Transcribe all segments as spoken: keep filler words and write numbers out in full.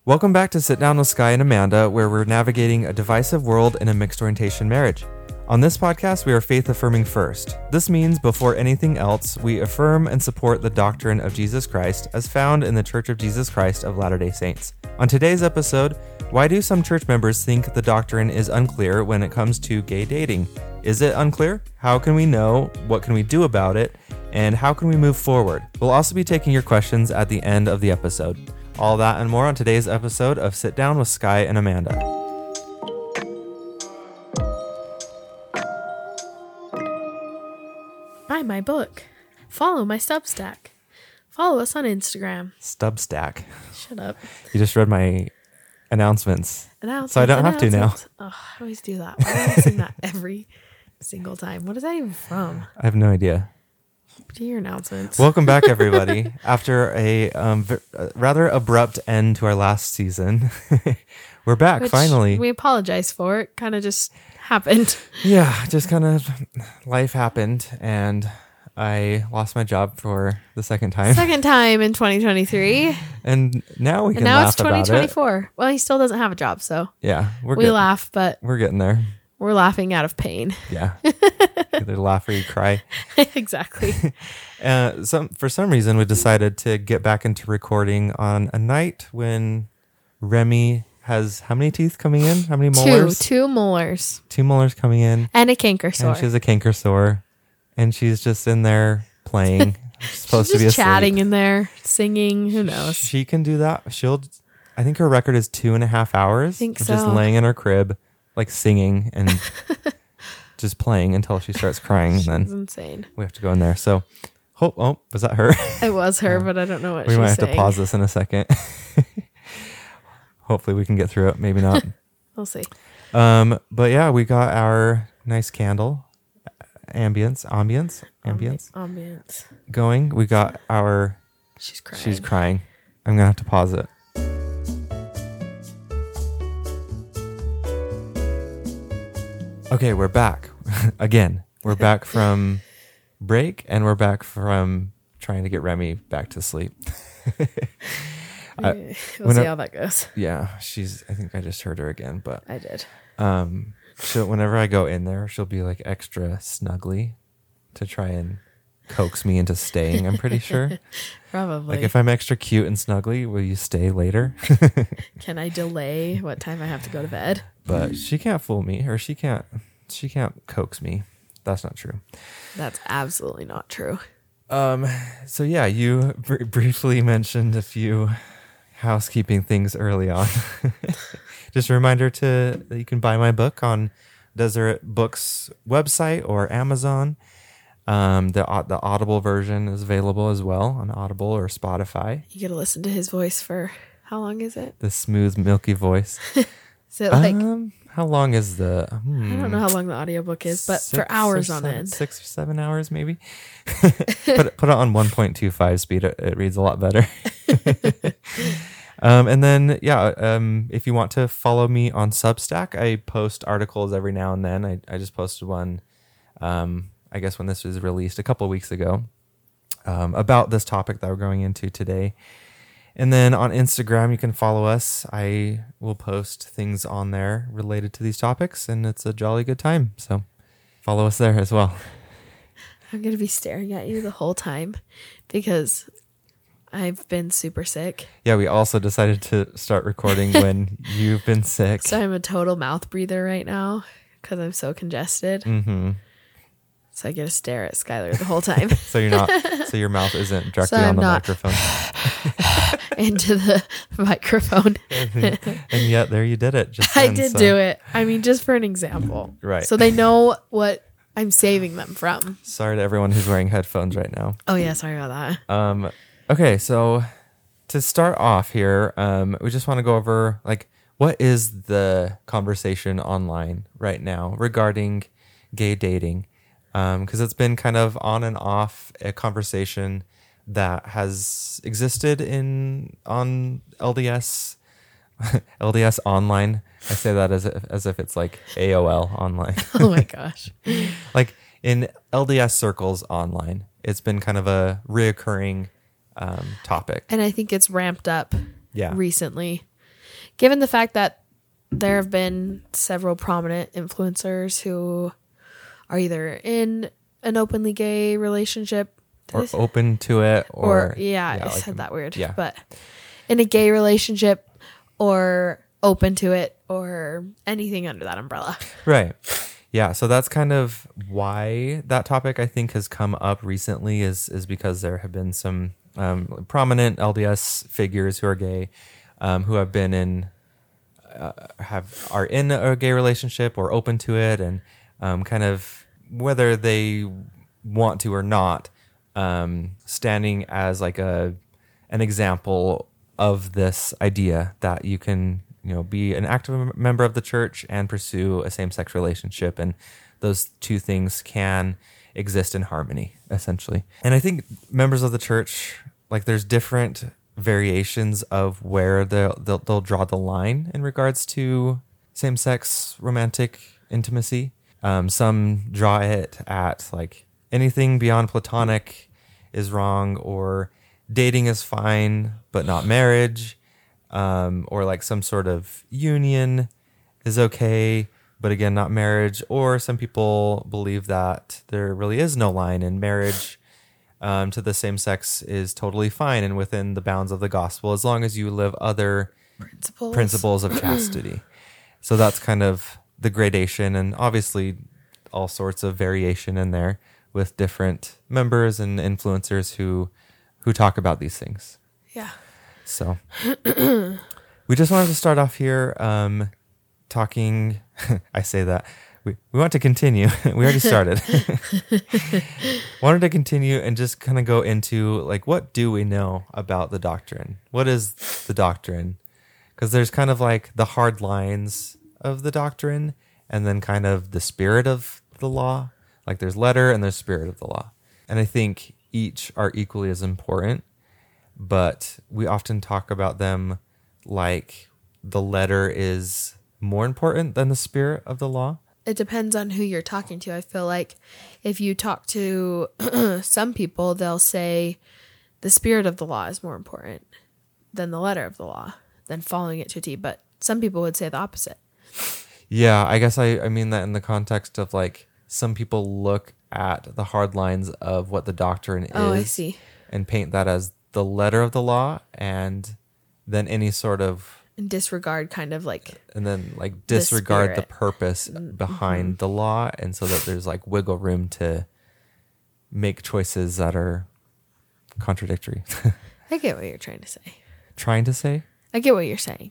Welcome back to Sit Down with Sky and Amanda, where we're navigating a divisive world in a mixed orientation marriage. On this podcast, we are faith affirming first. This means, before anything else, we affirm and support the doctrine of Jesus Christ as found in the Church of Jesus Christ of Latter-day Saints. On today's episode, why do some church members think the doctrine is unclear when it comes to gay dating? Is it unclear? How can we know? What can we do about it? And how can we move forward? We'll also be taking your questions at the end of the episode. All that and more on today's episode of Sit Down with Sky and Amanda. Buy my book. Follow my Substack. Follow us on Instagram. Stubstack. Shut up. You just read my announcements. Announcements. So I don't have to now. Oh, I always do that. Why do I sing that every single time? What is that even from? I have no idea. Do your announcements. Welcome back, everybody. After a um, v- uh, rather abrupt end to our last season, we're back Which finally. We apologize for. It kind of just happened. Yeah, just kind of life happened, and I lost my job for the second time. Second time in twenty twenty-three. And now we can And now laugh it's twenty twenty-four. about it. Well, he still doesn't have a job, so Yeah, we're we good. laugh, but We're getting there. we're laughing out of pain. Yeah. Either laugh or you cry. Exactly. Uh, some for some reason, we decided to get back into recording on a night when Remy has how many teeth coming in? How many molars? Two. Two molars. Two molars coming in. And a canker sore. And she has a canker sore. And she's just in there playing. She's supposed She's to be just asleep. chatting in there, singing. Who knows? She can do that. She'll, I think her record is two and a half hours. I think of Just so. laying in her crib, like singing and just playing until she starts crying. And It's then insane. we have to go in there. So, oh, oh was that her? It was her, but I don't know what We she's might have saying. to pause this in a second. Hopefully we can get through it. Maybe not. We'll see. Um, but yeah, we got our nice candle ambience, ambience, ambience Ambience. going. We got our, She's crying. she's crying. I'm going to have to pause it. Okay, we're back again. We're back from break and we're back from trying to get Remy back to sleep. I- we'll when see I- how that goes. Yeah, she's, I think I just heard her again, but I did. Um, so whenever I go in there, she'll be like extra snuggly to try and coax me into staying. I'm pretty sure. Probably. Like if I'm extra cute and snuggly, will you stay later? Can I delay what time I have to go to bed? But she can't fool me, or she can't. She can't coax me. That's not true. That's absolutely not true. Um. So yeah, you br- briefly mentioned a few housekeeping things early on. Just a reminder to that you can buy my book on Deseret Books website or Amazon. Um, the the Audible version is available as well on Audible or Spotify. You get to listen to his voice for how long is it? The smooth, milky voice. Is it like um, how long is the? Hmm, I don't know how long the audiobook is, but six for hours or on seven, end. six or seven hours maybe. put it, put it on one point two five speed. It, it reads a lot better. Um, and then, yeah, um, if you want to follow me on Substack, I post articles every now and then. I, I just posted one, um, I guess when this was released a couple of weeks ago, um, about this topic that we're going into today. And then on Instagram, you can follow us. I will post things on there related to these topics, and it's a jolly good time. So follow us there as well. I'm going to be staring at you the whole time because I've been super sick. Yeah, we also decided to start recording when you've been sick. So I'm a total mouth breather right now because I'm so congested. Mm-hmm. So I get to stare at Skylar the whole time. So you're not. So your mouth isn't directly So on I'm the not- microphone. into the microphone. And yet there you did it. Just I then, did so- do it. I mean, just for an example. Right. So they know what I'm saving them from. Sorry to everyone who's wearing headphones right now. Oh, yeah. Sorry about that. Um, okay, so to start off here, um, we just want to go over like what is the conversation online right now regarding gay dating, because it's been kind of on and off a conversation that has existed in on L D S L D S online. I say that as if, as if it's like A O L online. Oh my gosh. Like in L D S circles online, it's been kind of a reoccurring um, topic. And I think it's ramped up Yeah. recently. given the fact that there have been several prominent influencers who are either in an openly gay relationship or open to it, or, or yeah, yeah I like, said that weird, yeah. but in a gay relationship or open to it or anything under that umbrella. Right. Yeah. So that's kind of why that topic, I think, has come up recently is, is because there have been some um, prominent L D S figures who are gay, um, who have been in, uh, have, are in a gay relationship or open to it, and um, kind of whether they want to or not, um, standing as like a, an example of this idea that you can, you know, be an active member of the church and pursue a same-sex relationship, and those two things can exist in harmony, essentially. And I think members of the church, like, there's different variations of where they'll, they'll, they'll draw the line in regards to same-sex romantic intimacy. Um, some draw it at, like, anything beyond platonic is wrong, or dating is fine, but not marriage. Um, or like some sort of union is okay, but again, not marriage. Or some people believe that there really is no line, and marriage um, to the same sex is totally fine and within the bounds of the gospel, as long as you live other Principles, principles of chastity. So that's kind of the gradation, and obviously all sorts of variation in there with different members and influencers who who talk about these things. Yeah. So we just wanted to start off here um, talking. I say that. We, we want to continue. We already started. Wanted to continue and just kind of go into, like, what do we know about the doctrine? What is the doctrine? Because there's kind of like the hard lines of the doctrine, and then kind of the spirit of the law. Like, there's letter and there's spirit of the law. And I think each are equally as important. But we often talk about them like the letter is more important than the spirit of the law. It depends on who you're talking to. I feel like if you talk to some people, they'll say the spirit of the law is more important than the letter of the law, than following it to a T. But some people would say the opposite. Yeah, I guess I, I mean that in the context of, like, some people look at the hard lines of what the doctrine is. Oh, I see. And paint that as the letter of the law, and then any sort of and disregard kind of like and then like disregard the, the purpose behind mm-hmm. the law, and so that there's like wiggle room to make choices that are contradictory. I get what you're trying to say. Trying to say? I get what you're saying.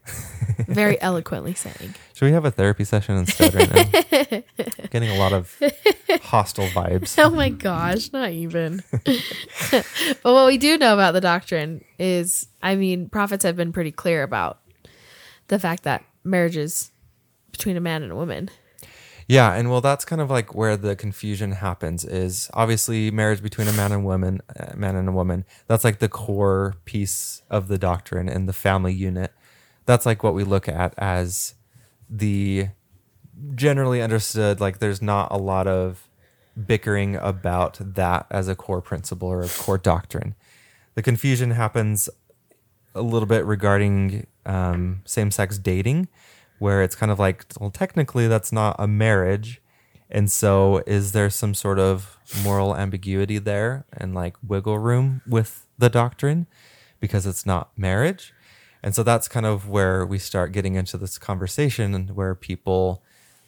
Very eloquently saying. Should we have a therapy session instead right now? Getting a lot of hostile vibes. Oh my gosh, not even. But what we do know about the doctrine is, I mean, prophets have been pretty clear about the fact that marriage is between a man and a woman. Yeah, and well, that's kind of like where the confusion happens, is obviously marriage between a man and woman, a man and a woman. That's like the core piece of the doctrine and the family unit. That's like what we look at as the generally understood, like there's not a lot of bickering about that as a core principle or a core doctrine. The confusion happens a little bit regarding um, same-sex dating, where it's kind of like, well, technically that's not a marriage. And so is there some sort of moral ambiguity there and like wiggle room with the doctrine because it's not marriage? And so that's kind of where we start getting into this conversation, and where people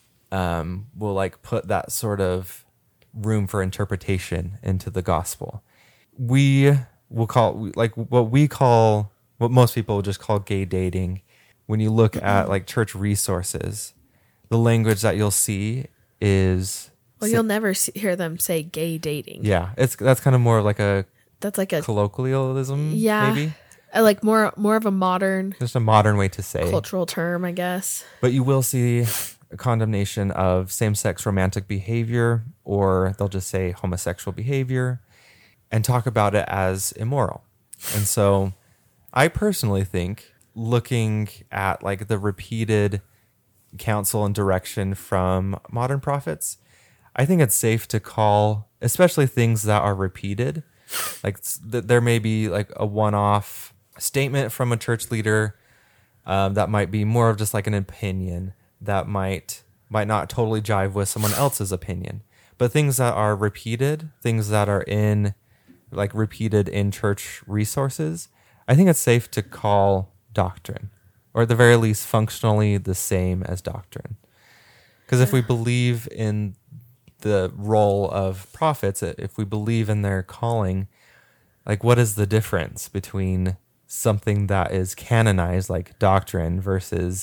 um, will like put that sort of room for interpretation into the gospel. We will call, like what we call, what most people would just call gay dating. When you look at like church resources, the language that you'll see is... Well, you'll never see, hear them say gay dating. Yeah, it's that's kind of more like a... That's like a... colloquialism, yeah, maybe? Uh, like more more of a modern... Just a modern way to say. Cultural term, I guess. But you will see a condemnation of same-sex romantic behavior, or they'll just say homosexual behavior, and talk about it as immoral. And so I personally think, looking at like the repeated counsel and direction from modern prophets, I think it's safe to call, especially things that are repeated, like th- there may be like a one-off statement from a church leader Um, that might be more of just like an opinion that might might not totally jive with someone else's opinion. But things that are repeated, things that are in like repeated in church resources, I think it's safe to call doctrine, or at the very least functionally the same as doctrine. Because if we believe in the role of prophets, if we believe in their calling, like what is the difference between something that is canonized like doctrine versus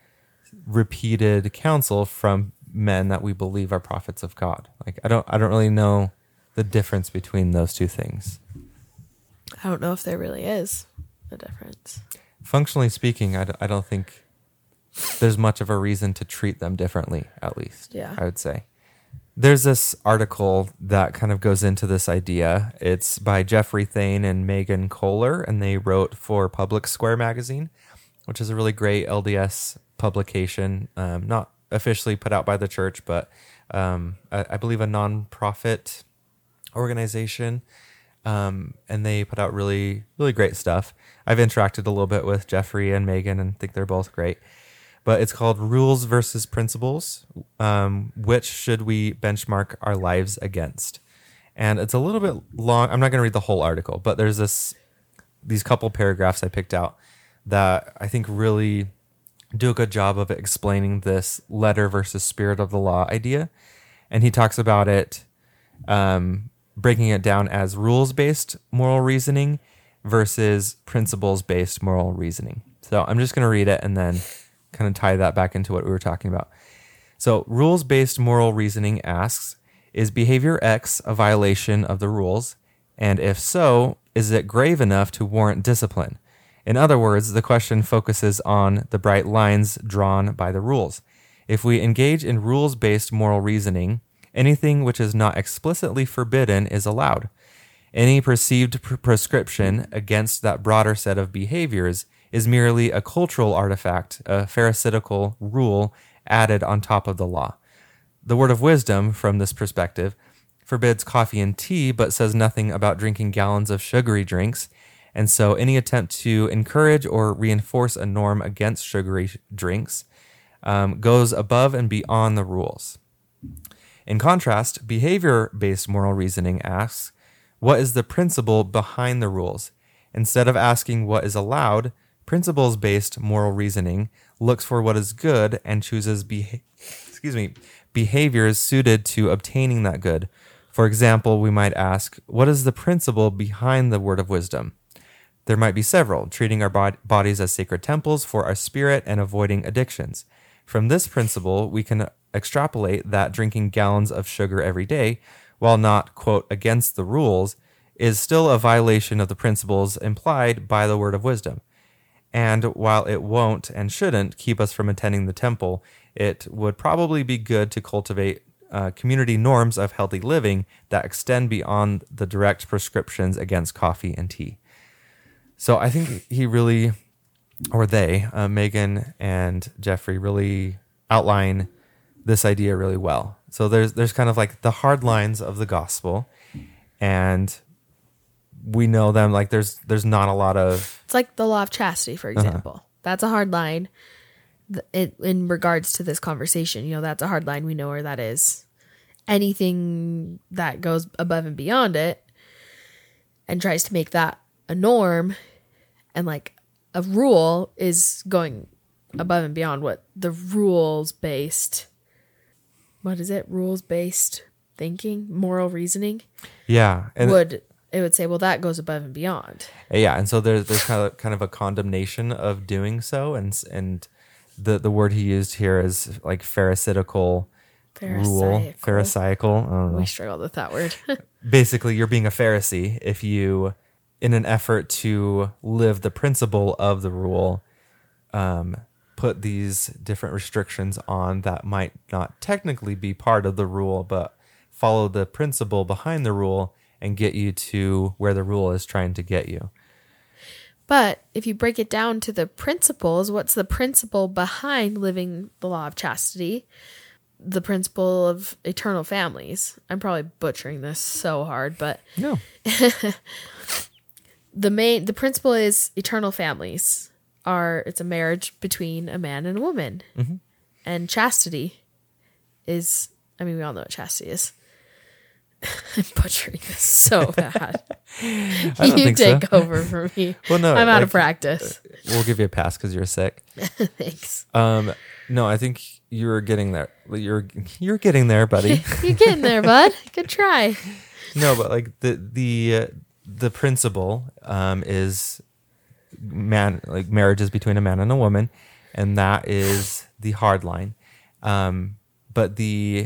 repeated counsel from men that we believe are prophets of God? Like I don't I don't really know the difference between those two things. I don't know if there really is a difference. Functionally speaking, I, d- I don't think there's much of a reason to treat them differently, at least. Yeah. I would say. There's this article that kind of goes into this idea. It's by Jeffrey Thane and Megan Kohler, and they wrote for Public Square magazine, which is a really great L D S publication, um, not officially put out by the church, but um, I, I believe a nonprofit organization, um, and they put out really, really great stuff. I've interacted a little bit with Jeffrey and Megan and think they're both great. But it's called Rules versus Principles. Um, which should we benchmark our lives against? And it's a little bit long. I'm not going to read the whole article, but there's this these couple paragraphs I picked out that I think really do a good job of explaining this letter versus spirit of the law idea. And he talks about it, um, breaking it down as rules-based moral reasoning versus principles-based moral reasoning. So I'm just going to read it and then kind of tie that back into what we were talking about. So rules-based moral reasoning asks, is behavior X a violation of the rules? And if so, is it grave enough to warrant discipline? In other words, the question focuses on the bright lines drawn by the rules. If we engage in rules-based moral reasoning, anything which is not explicitly forbidden is allowed. Any perceived pr- prescription against that broader set of behaviors is merely a cultural artifact, a pharisaical rule added on top of the law. The word of wisdom, from this perspective, forbids coffee and tea, but says nothing about drinking gallons of sugary drinks, and so any attempt to encourage or reinforce a norm against sugary drinks um, goes above and beyond the rules. In contrast, behavior-based moral reasoning asks, what is the principle behind the rules? Instead of asking what is allowed, principles-based moral reasoning looks for what is good and chooses beha- excuse me, behaviors suited to obtaining that good. For example, we might ask, what is the principle behind the word of wisdom? There might be several, treating our bod- bodies as sacred temples for our spirit and avoiding addictions. From this principle, we can extrapolate that drinking gallons of sugar every day, while not, quote, against the rules, is still a violation of the principles implied by the word of wisdom. And while it won't and shouldn't keep us from attending the temple, it would probably be good to cultivate uh, community norms of healthy living that extend beyond the direct prescriptions against coffee and tea. So I think he really, or they, uh, Megan and Jeffrey, really outline this idea really well. So there's there's kind of like the hard lines of the gospel, and we know them, like there's there's not a lot of... It's like the law of chastity, for example. Uh-huh. That's a hard line th- it, in regards to this conversation. You know, that's a hard line. We know where that is. Anything that goes above and beyond it and tries to make that a norm and like a rule is going above and beyond what the rules-based... What is it? Rules-based thinking? Moral reasoning? Yeah. And would... It would say, well, that goes above and beyond. Yeah, and so there's there's kind of kind of a condemnation of doing so, and and the the word he used here is like pharisaical rule, pharisaical. I don't know. We struggled with that word. Basically, you're being a Pharisee if you, in an effort to live the principle of the rule, um, put these different restrictions on that might not technically be part of the rule, but follow the principle behind the rule and get you to where the rule is trying to get you. But if you break it down to the principles, what's the principle behind living the law of chastity? The principle of eternal families. I'm probably butchering this so hard, but no. the main the principle is eternal families. are, it's a marriage between a man and a woman. Mm-hmm. And chastity is, I mean, we all know what chastity is. I'm butchering this so bad. I don't You think take so. over for me. Well, no, I'm out like, of practice. We'll give you a pass because you're sick. Thanks. Um, no, I think you're getting there. You're you're getting there, buddy. You're getting there, bud. Good try. No, but like the the uh, the principle um, is man like marriages between a man and a woman, and that is the hard line. Um, but the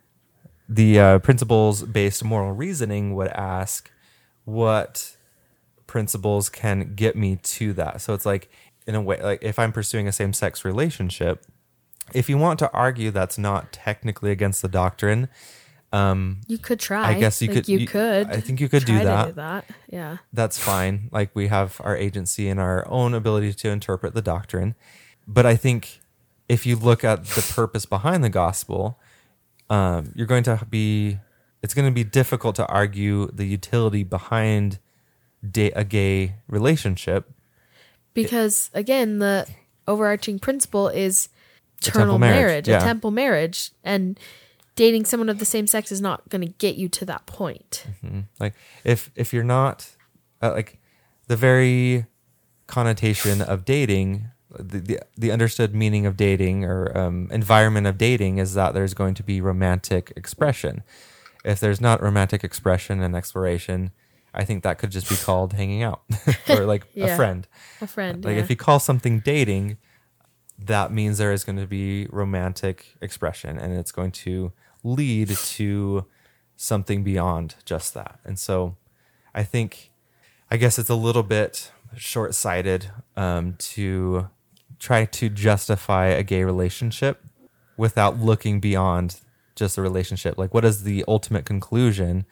the uh, principles based moral reasoning would ask what principles can get me to that. So it's like in a way, like if I'm pursuing a same sex relationship, if you want to argue that's not technically against the doctrine. Um, You could try. I guess you Like, could. You, you- could. I think you could try do that. To do that. Yeah. That's fine. Like we have our agency and our own ability to interpret the doctrine. But I think if you look at the purpose behind the gospel, um, you're going to be. It's going to be difficult to argue the utility behind da- a gay relationship. Because again, the overarching principle is A eternal temple marriage, marriage, yeah. a temple marriage, and dating someone of the same sex is not going to get you to that point. Mhm. Like if if you're not uh, like the very connotation of dating, the, the the understood meaning of dating or um, environment of dating is that there's going to be romantic expression. If there's not romantic expression and exploration, I think that could just be called hanging out or like Yeah. a friend. A friend. Like yeah. if you call something dating, that means there is going to be romantic expression and it's going to lead to something beyond just that. And so I think, I guess it's a little bit short-sighted um, to try to justify a gay relationship without looking beyond just a relationship. Like what is the ultimate conclusion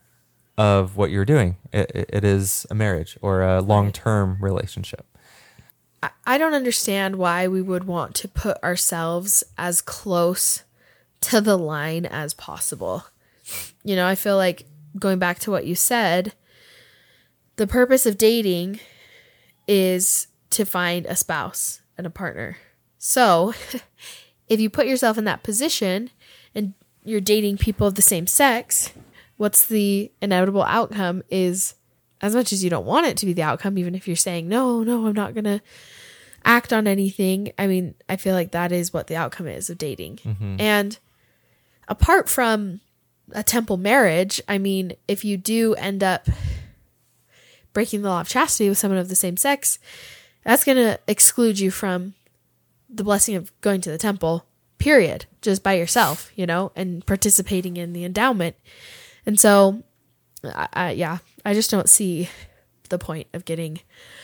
of what you're doing? It, it, it is a marriage or a long-term relationship. I- I don't understand why we would want to put ourselves as close to the line as possible. You know, I feel like going back to what you said, the purpose of dating is to find a spouse and a partner. So if you put yourself in that position and you're dating people of the same sex, what's the inevitable outcome is, as much as you don't want it to be the outcome, even if you're saying, no, no, I'm not going to act on anything. I mean, I feel like that is what the outcome is of dating. Mm-hmm. And apart from a temple marriage, I mean, if you do end up breaking the law of chastity with someone of the same sex, that's going to exclude you from the blessing of going to the temple, period, just by yourself, you know, and participating in the endowment. And so, I, I, yeah, I just don't see the point of getting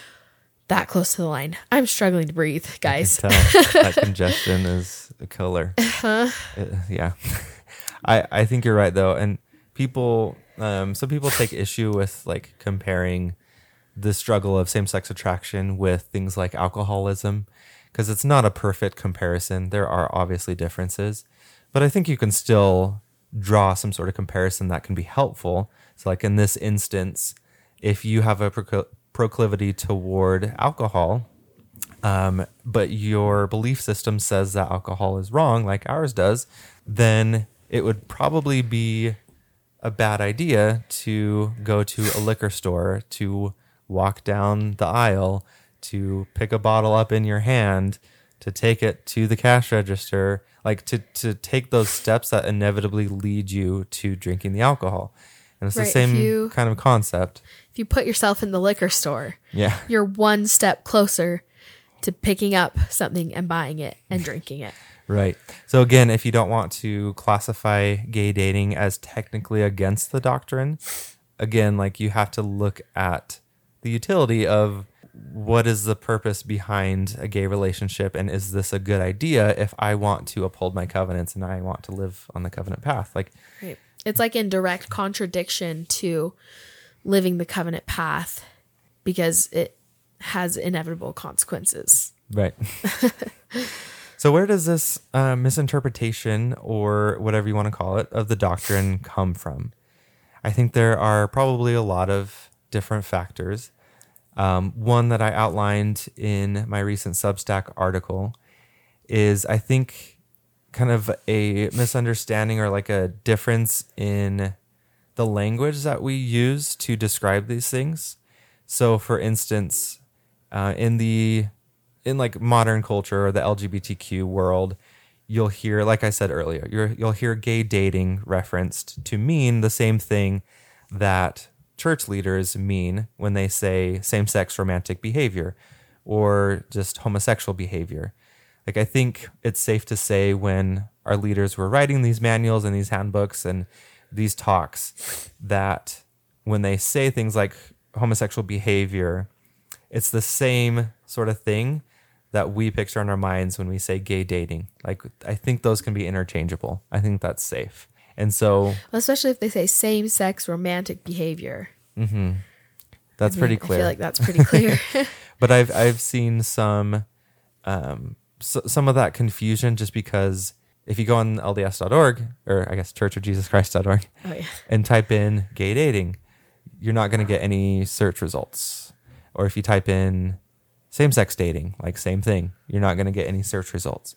that close to the line. I'm struggling to breathe, guys. I can tell. That congestion is a killer. Huh? Uh, yeah. I, I think you're right though. And people, um, some people take issue with like comparing the struggle of same-sex attraction with things like alcoholism, because it's not a perfect comparison. There are obviously differences, but I think you can still draw some sort of comparison that can be helpful. So like in this instance, if you have a procl- proclivity toward alcohol, um, but your belief system says that alcohol is wrong, like ours does, then it would probably be a bad idea to go to a liquor store, to walk down the aisle, to pick a bottle up in your hand, to take it to the cash register, like to, to take those steps that inevitably lead you to drinking the alcohol. And it's Right, the if same you- kind of concept. If you put yourself in the liquor store, Yeah. you're one step closer to picking up something and buying it and drinking it. Right. So again, if you don't want to classify gay dating as technically against the doctrine, again, like you have to look at the utility of what is the purpose behind a gay relationship, and is this a good idea if I want to uphold my covenants and I want to live on the covenant path? Like, Right. It's like in direct contradiction to living the covenant path because it has inevitable consequences. right. So where does this uh, misinterpretation, or whatever you want to call it, of the doctrine come from? I think there are probably a lot of different factors. Um, one that I outlined in my recent Substack article is, I think, kind of a misunderstanding or like a difference in the language that we use to describe these things. So, for instance, uh, in the in like modern culture or the L G B T Q world, you'll hear, like I said earlier, you're, you'll hear gay dating referenced to mean the same thing that church leaders mean when they say same-sex romantic behavior or just homosexual behavior. Like, I think it's safe to say when our leaders were writing these manuals and these handbooks and these talks that when they say things like homosexual behavior, it's the same sort of thing that we picture in our minds when we say gay dating. Like, I think those can be interchangeable. I think that's safe. And so, well, especially if they say same-sex romantic behavior. Mm-hmm. That's I mean, pretty clear. I feel like that's pretty clear. But I've I've seen some um, so, some of that confusion just because if you go on L D S dot org, or I guess church of jesus christ dot org, oh, yeah. and type in gay dating, you're not going to get any search results. Or if you type in same-sex dating, like same thing, you're not going to get any search results.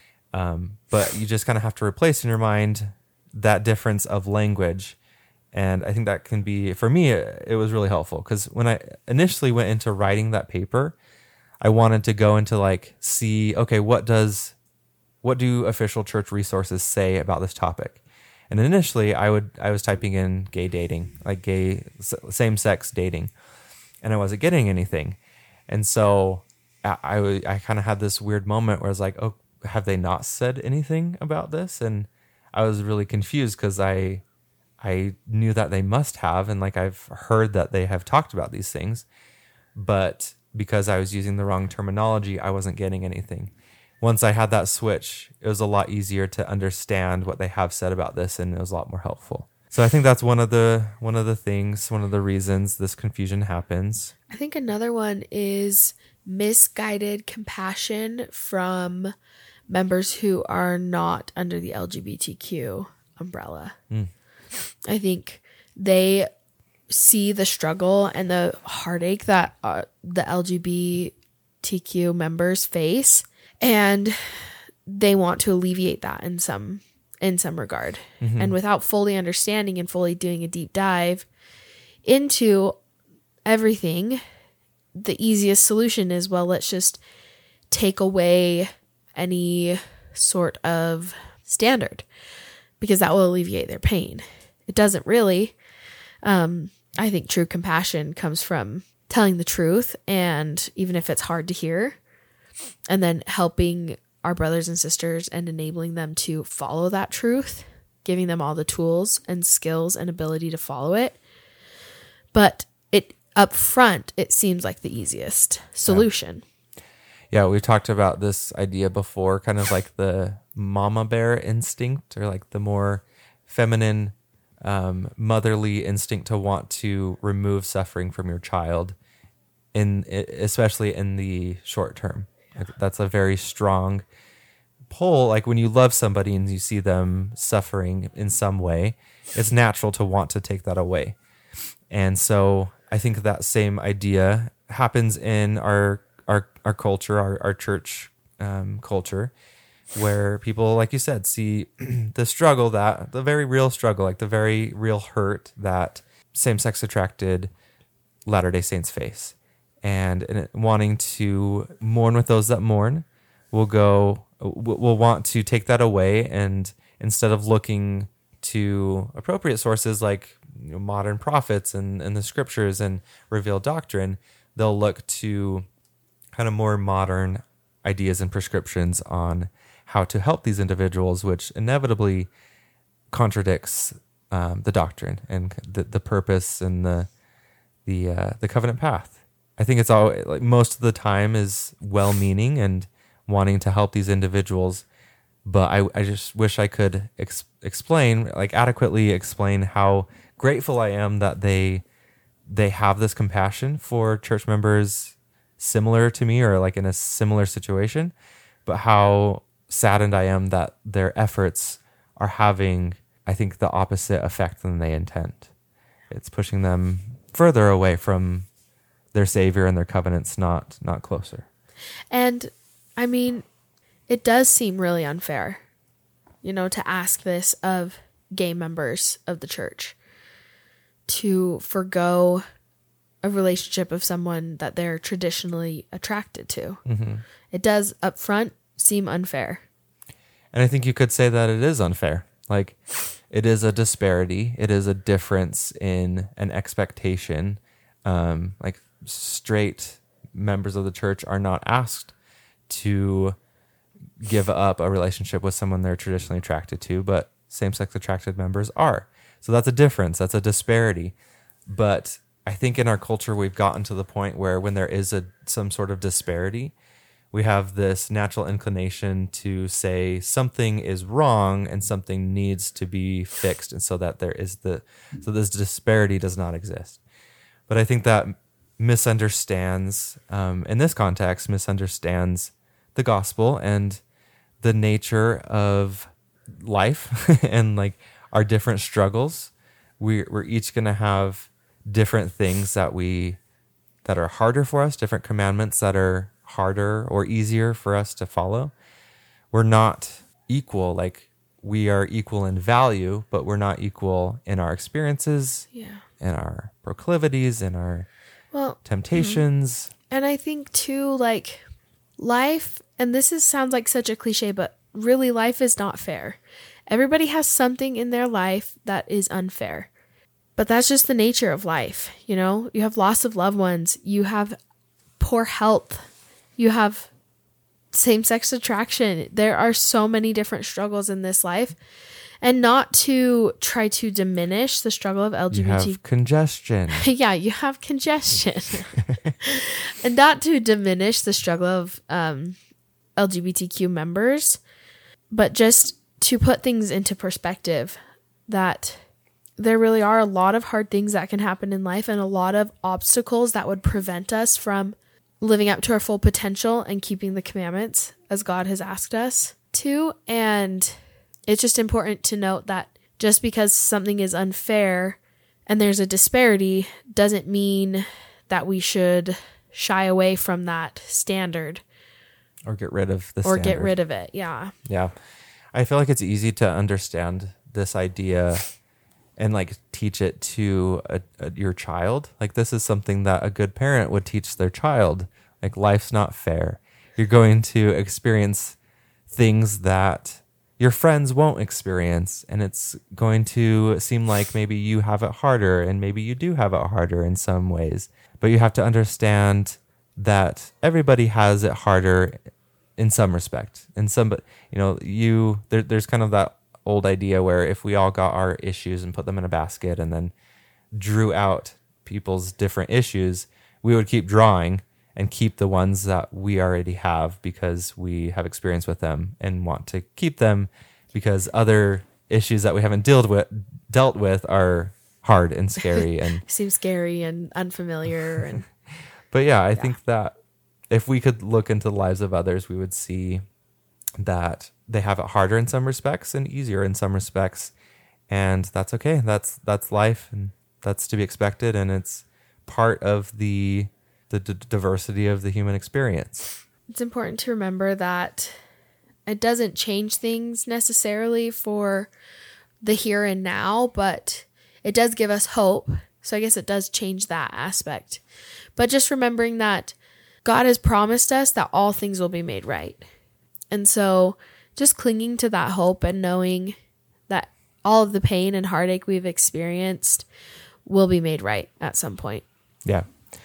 Um, but you just kind of have to replace in your mind that difference of language. And I think that can be, for me, it was really helpful because when I initially went into writing that paper, I wanted to go into like, see, okay, what does, what do official church resources say about this topic? And initially I would, I was typing in gay dating, like gay, same-sex dating, and I wasn't getting anything. And so I, I, I kind of had this weird moment where I was like, oh, have they not said anything about this? And I was really confused because I, I knew that they must have, and like I've heard that they have talked about these things, but because I was using the wrong terminology, I wasn't getting anything. Once I had that switch, it was a lot easier to understand what they have said about this, and it was a lot more helpful. So I think that's one of the one of the things, one of the reasons this confusion happens. I think another one is misguided compassion from members who are not under the L G B T Q umbrella. Mm. I think they see the struggle and the heartache that uh, the L G B T Q members face, and they want to alleviate that in some in some regard. Mm-hmm. And without fully understanding and fully doing a deep dive into everything, the easiest solution is, well, let's just take away any sort of standard because that will alleviate their pain. It doesn't really. Um, I think true compassion comes from telling the truth, and even if it's hard to hear, and then helping our brothers and sisters and enabling them to follow that truth, giving them all the tools and skills and ability to follow it. But it up front, it seems like the easiest solution. Yeah. Yeah, we've talked about this idea before, kind of like the mama bear instinct, or like the more feminine, um, motherly instinct to want to remove suffering from your child, in especially in the short term. That's a very strong pull. Like when you love somebody and you see them suffering in some way, it's natural to want to take that away. And so I think that same idea happens in our our our culture, our, our church um, culture, where people, like you said, see the struggle, that the very real struggle, like the very real hurt that same-sex attracted Latter-day Saints face. And, and wanting to mourn with those that mourn, will go, will want to take that away. And instead of looking to appropriate sources like, you know, modern prophets and, and the scriptures and revealed doctrine, they'll look to kind of more modern ideas and prescriptions on how to help these individuals, which inevitably contradicts um, the doctrine and the, the purpose and the the uh, the covenant path. I think it's all, like, most of the time is well-meaning and wanting to help these individuals, but I, I just wish I could ex- explain, like adequately explain how grateful I am that they they have this compassion for church members similar to me or like in a similar situation, but how saddened I am that their efforts are having, I think, the opposite effect than they intend. It's pushing them further away from their Savior and their covenants not not closer. And I mean, it does seem really unfair, you know, to ask this of gay members of the church, to forgo a relationship of someone that they're traditionally attracted to. Mm-hmm. It does up front seem unfair. And I think you could say that it is unfair. Like, it is a disparity. It is a difference in an expectation. Um, like, straight members of the church are not asked to give up a relationship with someone they're traditionally attracted to, but same-sex attracted members are. So that's a difference. That's a disparity. But I think in our culture, we've gotten to the point where when there is a some sort of disparity, we have this natural inclination to say something is wrong and something needs to be fixed, and so that there is the so this disparity does not exist. But I think that misunderstands, um, in this context, misunderstands the gospel and the nature of life and like our different struggles. We we're each going to have different things that we that are harder for us, different commandments that are harder or easier for us to follow. We're not equal. Like, we are equal in value, but we're not equal in our experiences, yeah, in our proclivities, in our well temptations. And I think too, like, life, and this is sounds like such a cliche, but really life is not fair. Everybody has something in their life that is unfair. But that's just the nature of life, you know? You have loss of loved ones, you have poor health, you have same-sex attraction. There are so many different struggles in this life. And not to try to diminish the struggle of L G B T. You have congestion. Yeah, you have congestion. And not to diminish the struggle of um, L G B T Q members, but just to put things into perspective, that there really are a lot of hard things that can happen in life and a lot of obstacles that would prevent us from living up to our full potential and keeping the commandments as God has asked us to. And it's just important to note that just because something is unfair and there's a disparity doesn't mean that we should shy away from that standard. Or get rid of the Or standard. get rid of it, yeah. Yeah. I feel like it's easy to understand this idea and like teach it to a, a, your child. Like, this is something that a good parent would teach their child. Like, life's not fair. You're going to experience things that your friends won't experience, and it's going to seem like maybe you have it harder, and maybe you do have it harder in some ways. But you have to understand that everybody has it harder in some respect. In some, but you know, you there, there's kind of that old idea where if we all got our issues and put them in a basket and then drew out people's different issues, we would keep drawing and keep the ones that we already have because we have experience with them and want to keep them because other issues that we haven't dealt with dealt with are hard and scary and seem scary and unfamiliar. And but yeah, I yeah. think that if we could look into the lives of others, we would see that they have it harder in some respects and easier in some respects, and that's okay. That's that's life, and that's to be expected, and it's part of the the d- diversity of the human experience. It's important to remember that it doesn't change things necessarily for the here and now, but it does give us hope. So I guess it does change that aspect. But just remembering that God has promised us that all things will be made right. And so just clinging to that hope and knowing that all of the pain and heartache we've experienced will be made right at some point. Yeah.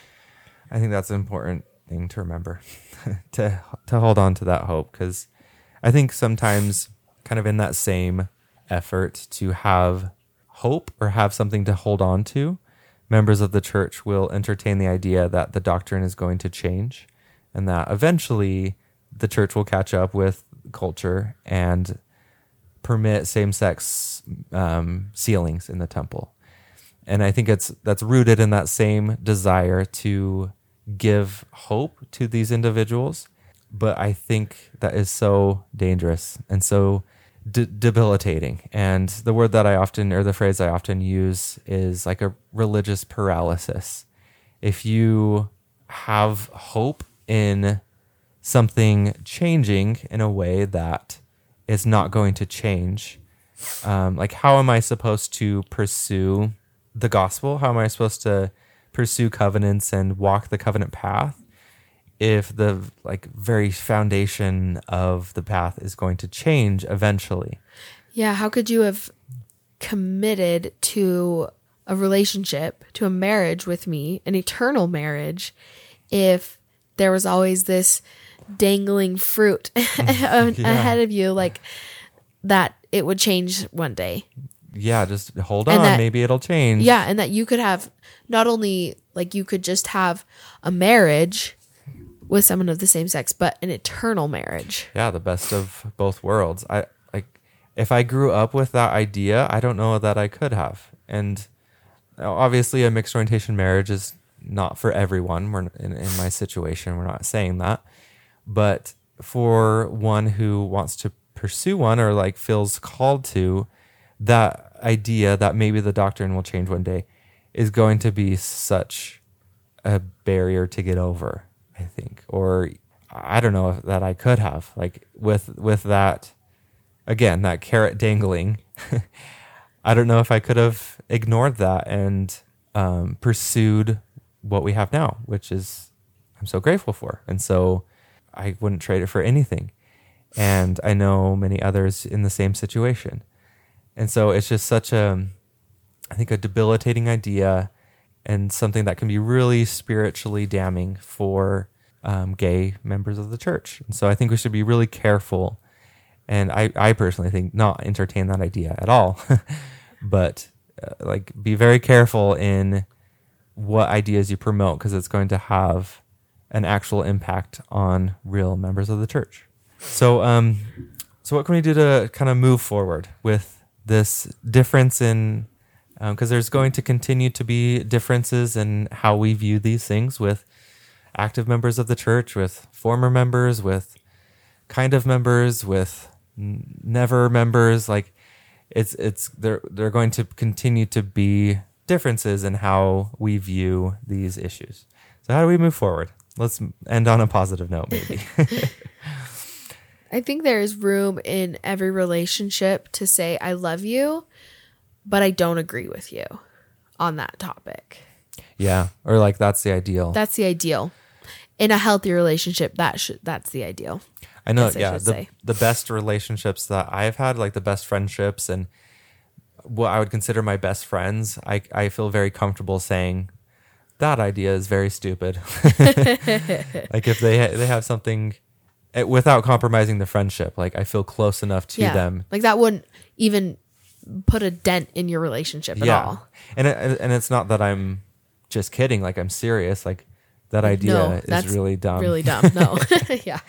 I think that's an important thing to remember, to to hold on to that hope, because I think sometimes kind of in that same effort to have hope or have something to hold on to, members of the church will entertain the idea that the doctrine is going to change and that eventually the church will catch up with culture and permit same-sex um, sealings in the temple. And I think it's that's rooted in that same desire to give hope to these individuals. But I think that is so dangerous and so de- debilitating. And the word that I often, or the phrase I often use is like a religious paralysis. If you have hope in something changing in a way that is not going to change. Um, like, how am I supposed to pursue the gospel? How am I supposed to pursue covenants and walk the covenant path if the like very foundation of the path is going to change eventually? Yeah, how could you have committed to a relationship, to a marriage with me, an eternal marriage, if there was always this dangling fruit yeah. ahead of you, like that it would change one day? Yeah, just hold And on, that- maybe it'll change. Yeah, and that you could have not only like you could just have a marriage with someone of the same sex, but an eternal marriage. Yeah, the best of both worlds. I like if I grew up with that idea, I don't know that I could have. And obviously, a mixed orientation marriage is not for everyone. We're in, in my situation, we're not saying that, but for one who wants to pursue one or like feels called to, that idea that maybe the doctrine will change one day is going to be such a barrier to get over, I think. Or I don't know if that I could have, like with with that, again, that carrot dangling. I don't know if I could have ignored that and um, pursued what we have now, which is I'm so grateful for. And so I wouldn't trade it for anything. And I know many others in the same situation. And so it's just such a, I think, a debilitating idea and something that can be really spiritually damning for um, gay members of the church. And so I think we should be really careful. And I, I personally think not entertain that idea at all, but uh, like be very careful in what ideas you promote, because it's going to have an actual impact on real members of the church. So, um, so what can we do to kind of move forward with this difference in, because um, there's going to continue to be differences in how we view these things with active members of the church, with former members, with kind of members, with n- never members. Like it's, it's, they're, they're going to continue to be differences in how we view these issues. So how do we move forward? Let's end on a positive note, maybe. I think there is room in every relationship to say, I love you, but I don't agree with you on that topic. Yeah. Or like, that's the ideal. That's the ideal. In a healthy relationship, that should that's the ideal. I know. guess I Yeah. should The, say. the best relationships that I've had, like the best friendships and what I would consider my best friends, I, I feel very comfortable saying that idea is very stupid. Like if they, ha- they have something eh, without compromising the friendship, like I feel close enough to Yeah. them. Like that wouldn't even put a dent in your relationship at Yeah. all. And it, and it's not that I'm just kidding. Like I'm serious. Like that idea No, that's is really dumb. Really dumb. No. Yeah.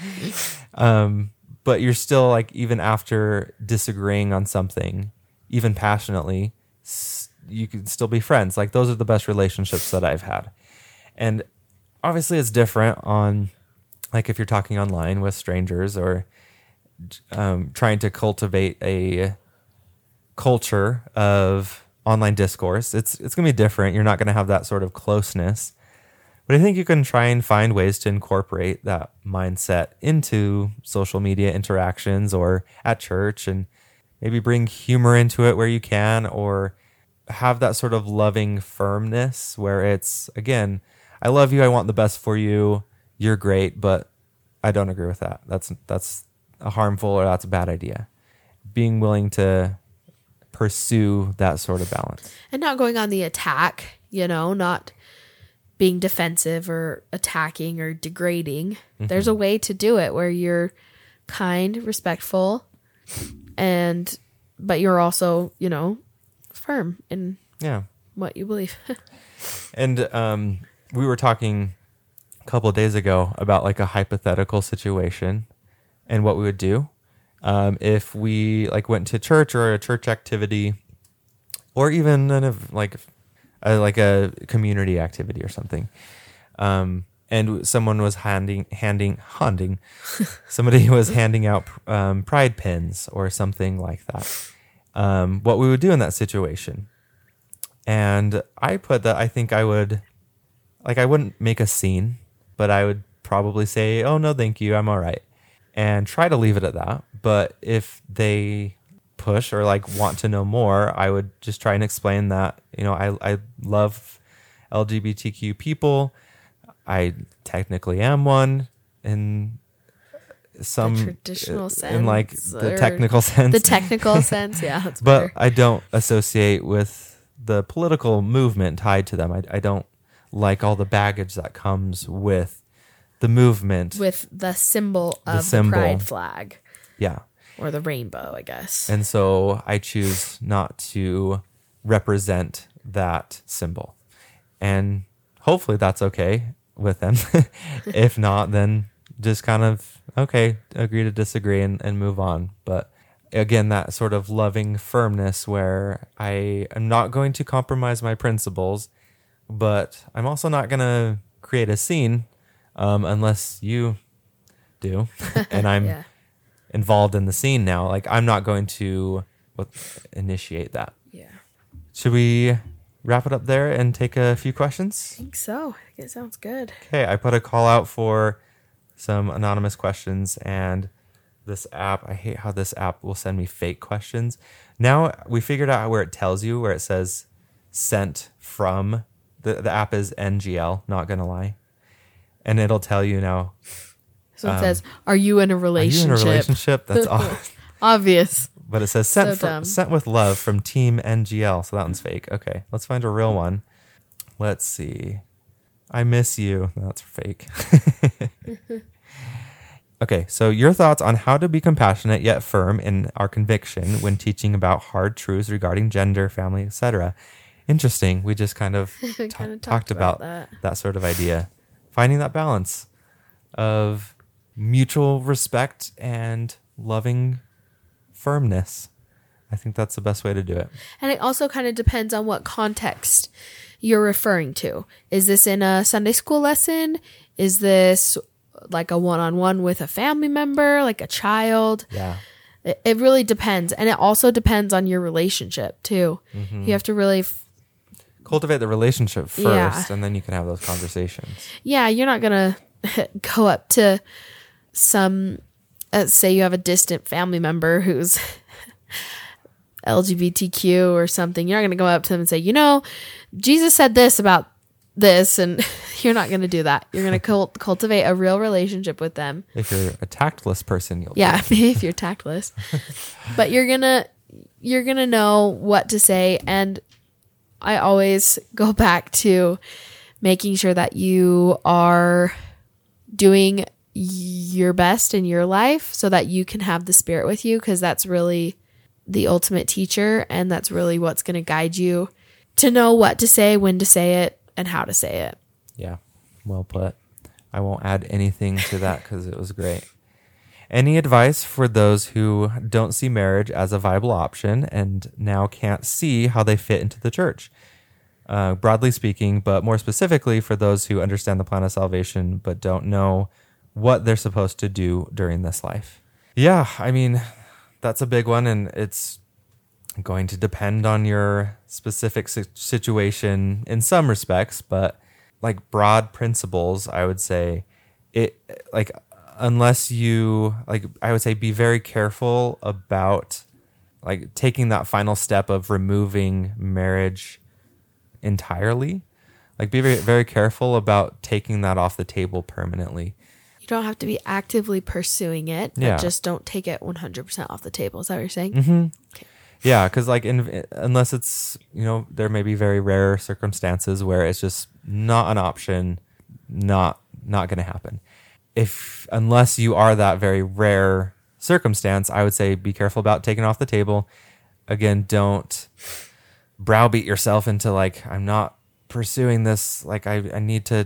Um, but you're still like, even after disagreeing on something, even passionately, s- you can still be friends. Like those are the best relationships that I've had. And obviously it's different on like if you're talking online with strangers or um, trying to cultivate a culture of online discourse. It's, it's going to be different. You're not going to have that sort of closeness. But I think you can try and find ways to incorporate that mindset into social media interactions or at church, and maybe bring humor into it where you can, or have that sort of loving firmness where it's, again, I love you, I want the best for you, you're great, but I don't agree with that. That's that's a harmful or that's a bad idea. Being willing to pursue that sort of balance. And not going on the attack, you know, not being defensive or attacking or degrading. Mm-hmm. There's a way to do it where you're kind, respectful, and but you're also, you know, firm in yeah. what you believe. And um, we were talking a couple of days ago about like a hypothetical situation and what we would do um, if we like went to church or a church activity, or even an, ev- like a, like a community activity or something. Um, and someone was handing, handing, handing, somebody was handing out um, pride pins or something like that. Um, what we would do in that situation. And I put that I think I would, like, I wouldn't make a scene. but I would probably say, oh, no, thank you. I'm all right. And try to leave it at that. But if they push or like want to know more, I would just try and explain that, you know, I, I love L G B T Q people. I technically am one in some the traditional in sense, like the technical sense. The technical sense, yeah. That's but better. I don't associate with the political movement tied to them. I, I don't like all the baggage that comes with the movement. With the symbol of the, symbol. the pride flag. Yeah. Or the rainbow, I guess. And so I choose not to represent that symbol. And hopefully that's okay with them. If not, then just kind of, okay, agree to disagree and, and move on. But again, that sort of loving firmness where I am not going to compromise my principles, but I'm also not going to create a scene um, unless you do. And I'm yeah. involved in the scene now. Like, I'm not going to initiate that. Yeah. Should we wrap it up there and take a few questions? I think so. I think it sounds good. Okay, I put a call out for some anonymous questions, and this app, I hate how this app will send me fake questions. Now we figured out where it tells you, where it says sent from. The, the app is N G L, not gonna lie. And it'll tell you now. So it um, says, are you in a relationship? Are you in a relationship? That's all. Obvious. But it says sent, So fr- dumb. sent with love from Team N G L. So that one's fake. Okay, let's find a real one. Let's see. I miss you. No, that's fake. Okay, so your thoughts on how to be compassionate yet firm in our conviction when teaching about hard truths regarding gender, family, et cetera. Interesting. We just kind of, We ta- kinda talked, talked about, about that. that sort of idea. Finding that balance of mutual respect and loving firmness. I think that's the best way to do it. And it also kind of depends on what context you're referring to. Is this in a Sunday school lesson? Is this like a one-on-one with a family member, like a child? Yeah. It, it really depends. And it also depends on your relationship too. Mm-hmm. You have to really... F- Cultivate the relationship first, Yeah. and then you can have those conversations. yeah, you're not going to go up to some... Uh, say you have a distant family member who's L G B T Q or something. You're not going to go up to them and say, you know, Jesus said this about this, and you're not going to do that. You're going to cult- cultivate a real relationship with them. If you're a tactless person, you'll Yeah, do. if you're tactless. But you're going to you're going to know what to say, and I always go back to making sure that you are doing your best in your life so that you can have the Spirit with you, because that's really the ultimate teacher, and that's really what's going to guide you to know what to say, when to say it, and how to say it. Yeah, well put. I won't add anything to that because it was great. Any advice for those who don't see marriage as a viable option and now can't see how they fit into the church? Uh, broadly speaking, but more specifically for those who understand the plan of salvation but don't know what they're supposed to do during this life. Yeah, I mean, that's a big one, and it's going to depend on your specific si- situation in some respects, but like broad principles, I would say it like unless you like I would say be very careful about like taking that final step of removing marriage entirely. Like be very, very careful about taking that off the table permanently. You don't have to be actively pursuing it, but Yeah. just don't take it one hundred percent off the table. Is that what you're saying? Mm-hmm. Okay. Yeah, because like in, unless it's, you know, there may be very rare circumstances where it's just not an option, not not going to happen. If unless you are that very rare circumstance, I would say be careful about taking it off the table. Again, don't browbeat yourself into like, I'm not pursuing this. Like I, I need to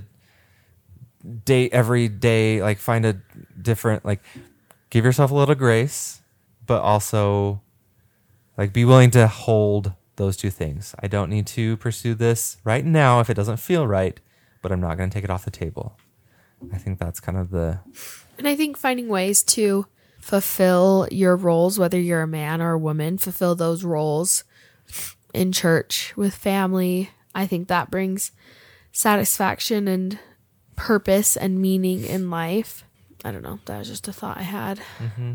date every day, like find a different, like give yourself a little grace, but also like be willing to hold those two things. I don't need to pursue this right now if it doesn't feel right, but I'm not going to take it off the table. I think that's kind of the... And I think finding ways to fulfill your roles, whether you're a man or a woman, fulfill those roles in church with family. I think that brings satisfaction and purpose and meaning in life. I don't know. That was just a thought I had. Mm-hmm.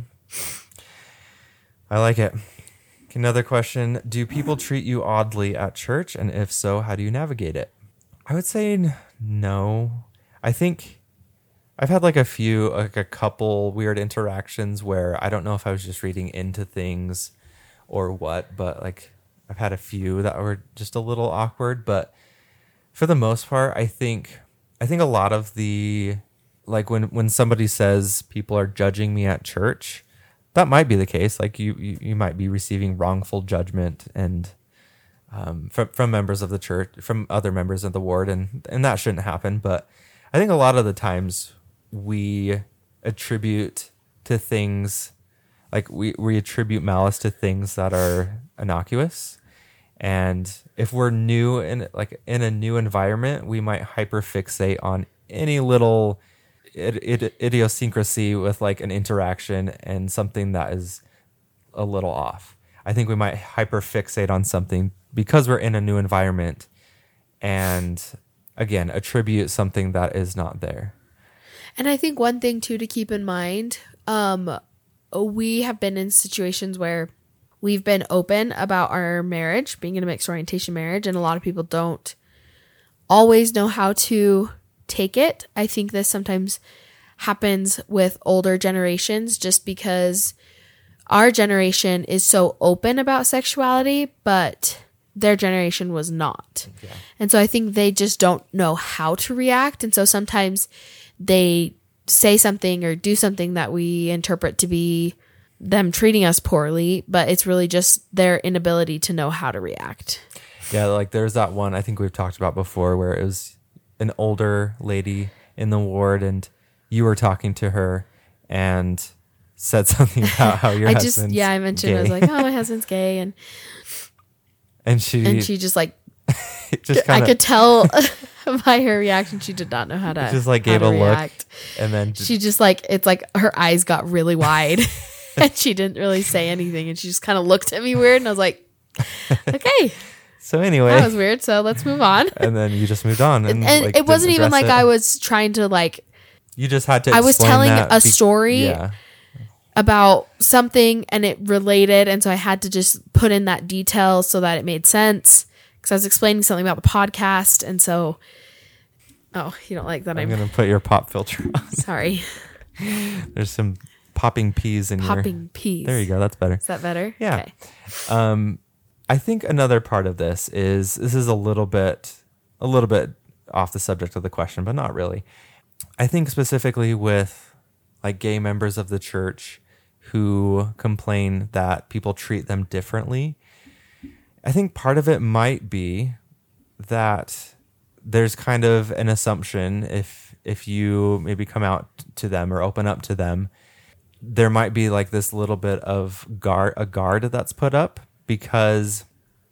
I like it. Another question. Do people treat you oddly at church? And if so, how do you navigate it? I would say n- no. I think I've had like a few, like a couple weird interactions where I don't know if I was just reading into things or what, but like I've had a few that were just a little awkward. But for the most part, I think, I think a lot of the, like when, when somebody says people are judging me at church, that might be the case. Like you, you, you might be receiving wrongful judgment and um, from from members of the church, from other members of the ward, and and that shouldn't happen. But I think a lot of the times we attribute to things, like we we attribute malice to things that are innocuous. And if we're new in like in a new environment, we might hyperfixate on any little It, it, idiosyncrasy with like an interaction and something that is a little off. I think we might hyperfixate on something because we're in a new environment and again, attribute something that is not there. And I think one thing too to keep in mind, um, we have been in situations where we've been open about our marriage, being in a mixed orientation marriage, and a lot of people don't always know how to take it. I think this sometimes happens with older generations just because our generation is so open about sexuality, but their generation was not. Yeah. And so I think they just don't know how to react. And so sometimes they say something or do something that we interpret to be them treating us poorly, but it's really just their inability to know how to react. Yeah, like there's that one I think we've talked about before where it was an older lady in the ward and you were talking to her and said something about how your I husband's just yeah I mentioned gay. I was like, oh, my husband's gay, and and she and she just like just I kinda, could tell by her reaction she did not know how to just like gave a react. look and then just, she just like it's like her eyes got really wide and she didn't really say anything and she just kind of looked at me weird and I was like, okay. So anyway, that was weird. So let's move on. And then you just moved on, and, and like, it wasn't even like it. I was trying to like. You just had to. I was telling that a be- story yeah. about something, and it related, and so I had to just put in that detail so that it made sense. Because I was explaining something about the podcast, and so. Oh, you don't like that? I'm I'm gonna put your pop filter on. Sorry. There's some popping peas in your. Popping peas. There you go. That's better. Is that better? Yeah. Okay. Um. I think another part of this is this is a little bit a little bit off the subject of the question, but not really. I think specifically with like gay members of the church who complain that people treat them differently. I think part of it might be that there's kind of an assumption if if you maybe come out to them or open up to them, there might be like this little bit of guard a guard that's put up. Because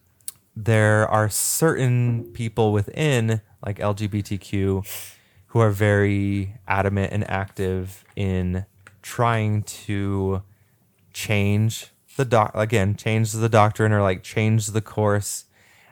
there are certain people within like L G B T Q who are very adamant and active in trying to change the doc again, change the doctrine or like change the course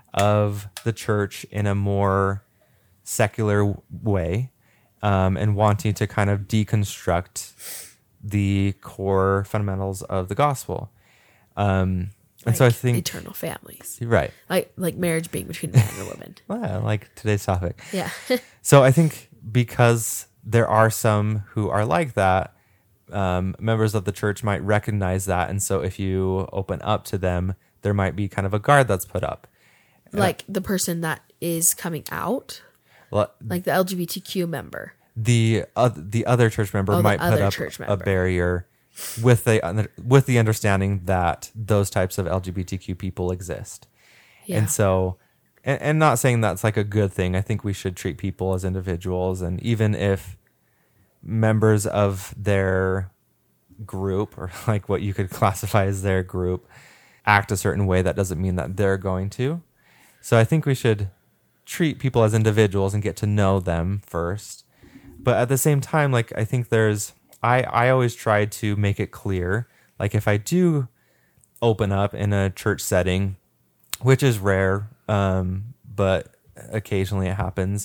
of the church in a more secular way, um, and wanting to kind of deconstruct the core fundamentals of the gospel. Um, And like so I think eternal families, right, like like marriage being between a man and a woman. well, like today's topic. Yeah. So I think because there are some who are like that, um, members of the church might recognize that, and so if you open up to them, there might be kind of a guard that's put up. Like the person that is coming out, Well, like the L G B T Q member. the uh, the other church member Oh, the might put other up church a member. barrier. With the with the understanding that those types of L G B T Q people exist, Yeah. and so, and, and not saying that's like a good thing. I think we should treat people as individuals, and even if members of their group or like what you could classify as their group act a certain way, that doesn't mean that they're going to. So I think we should treat people as individuals and get to know them first, but at the same time, like I think there's. I, I always try to make it clear, like if I do open up in a church setting, which is rare, um, but occasionally it happens,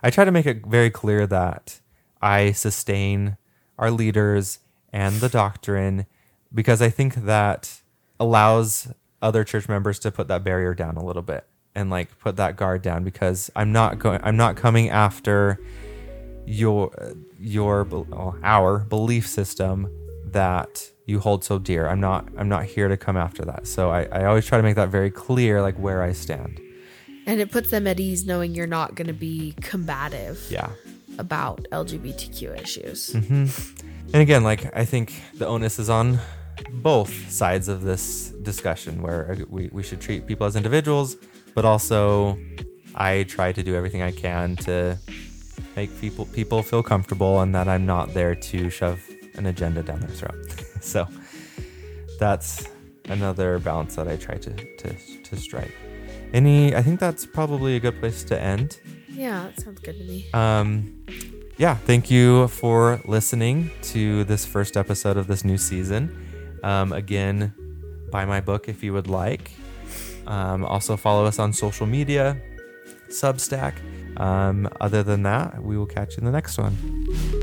I try to make it very clear that I sustain our leaders and the doctrine, because I think that allows other church members to put that barrier down a little bit and like put that guard down, because I'm not going, I'm not coming after your, your, well, our belief system that you hold so dear. I'm not, I'm not here to come after that. So I, I always try to make that very clear, like where I stand. And it puts them at ease knowing you're not going to be combative. Yeah. About L G B T Q issues. Mm-hmm. And again, like, I think the onus is on both sides of this discussion, where we, we should treat people as individuals, but also I try to do everything I can to make people people feel comfortable, and that I'm not there to shove an agenda down their throat. So that's another balance that I try to, to, to strike. Any, I think that's probably a good place to end. Yeah, that sounds good to me. Um, yeah, thank you for listening to this first episode of this new season. Um, again, buy my book if you would like. Um, also follow us on social media, Substack. Um, other than that, we will catch you in the next one.